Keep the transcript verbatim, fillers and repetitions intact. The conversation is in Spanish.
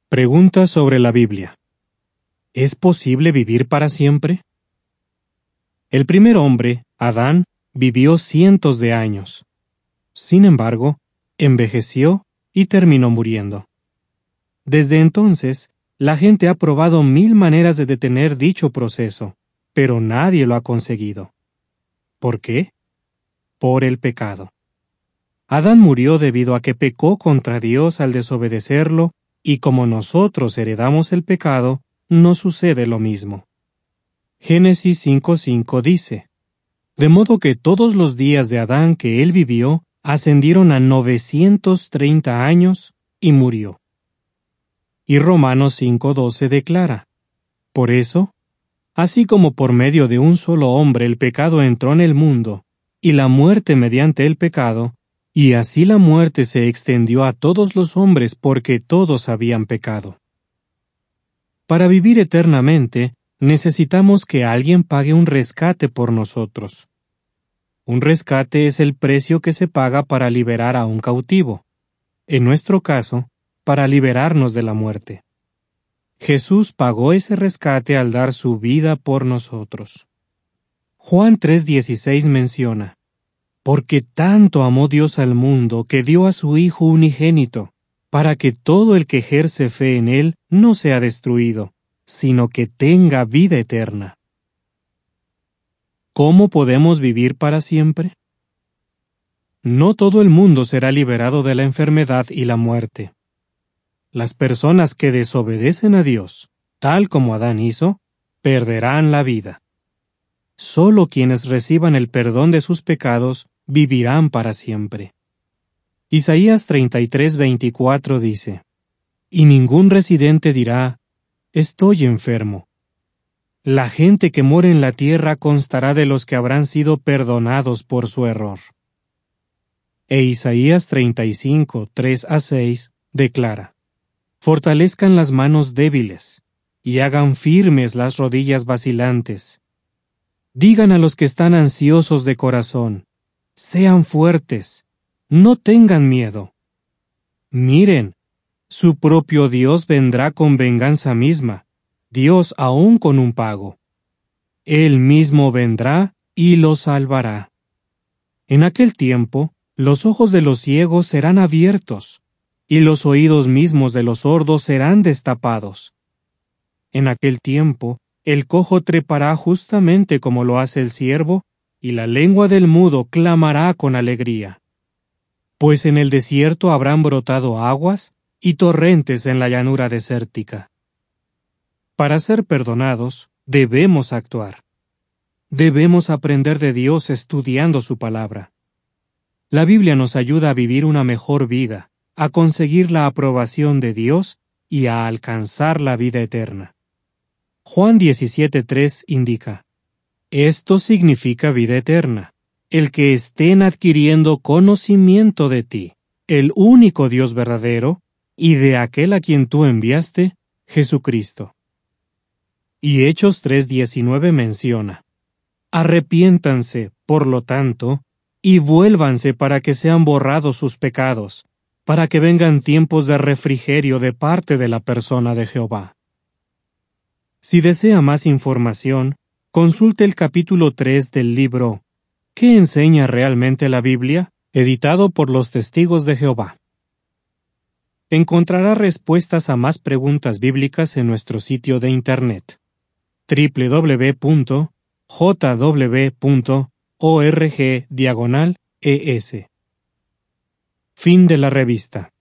Pregunta sobre la Biblia. ¿Es posible vivir para siempre? El primer hombre, Adán, vivió cientos de años. Sin embargo, envejeció y terminó muriendo. Desde entonces, la gente ha probado mil maneras de detener dicho proceso, pero nadie lo ha conseguido. ¿Por qué? Por el pecado. Adán murió debido a que pecó contra Dios al desobedecerlo, y como nosotros heredamos el pecado, nos sucede lo mismo. Génesis cinco cinco dice: De modo que todos los días de Adán que él vivió ascendieron a novecientos treinta años y murió. Y Romanos cinco doce declara: Por eso, así como por medio de un solo hombre el pecado entró en el mundo, y la muerte mediante el pecado, y así la muerte se extendió a todos los hombres porque todos habían pecado. Para vivir eternamente, necesitamos que alguien pague un rescate por nosotros. Un rescate es el precio que se paga para liberar a un cautivo. En nuestro caso, para liberarnos de la muerte. Jesús pagó ese rescate al dar su vida por nosotros. Juan tres dieciséis menciona: Porque tanto amó Dios al mundo que dio a su Hijo unigénito, para que todo el que ejerce fe en Él no sea destruido, sino que tenga vida eterna. ¿Cómo podemos vivir para siempre? No todo el mundo será liberado de la enfermedad y la muerte. Las personas que desobedecen a Dios, tal como Adán hizo, perderán la vida. Solo quienes reciban el perdón de sus pecados vivirán para siempre. Isaías treinta y tres veinticuatro dice: Y ningún residente dirá: Estoy enfermo. La gente que mora en la tierra constará de los que habrán sido perdonados por su error. E Isaías treinta y cinco, tres a seis declara: Fortalezcan las manos débiles, y hagan firmes las rodillas vacilantes. Digan a los que están ansiosos de corazón: Sean fuertes, no tengan miedo. Miren, su propio Dios vendrá con venganza misma, Dios aún con un pago. Él mismo vendrá y los salvará. En aquel tiempo, los ojos de los ciegos serán abiertos, y los oídos mismos de los sordos serán destapados. En aquel tiempo, el cojo trepará justamente como lo hace el ciervo, y la lengua del mudo clamará con alegría. Pues en el desierto habrán brotado aguas y torrentes en la llanura desértica. Para ser perdonados, debemos actuar. Debemos aprender de Dios estudiando su palabra. La Biblia nos ayuda a vivir una mejor vida, a conseguir la aprobación de Dios y a alcanzar la vida eterna. Juan diecisiete tres indica: Esto significa vida eterna, el que estén adquiriendo conocimiento de ti, el único Dios verdadero, y de aquel a quien tú enviaste, Jesucristo. Y Hechos tres diecinueve menciona: Arrepiéntanse, por lo tanto, y vuélvanse para que sean borrados sus pecados, para que vengan tiempos de refrigerio de parte de la persona de Jehová. Si desea más información, consulte el capítulo tres del libro ¿Qué enseña realmente la Biblia?, editado por los Testigos de Jehová. Encontrará respuestas a más preguntas bíblicas en nuestro sitio de internet doble u doble u doble u punto j w punto org diagonal es. Fin de la revista.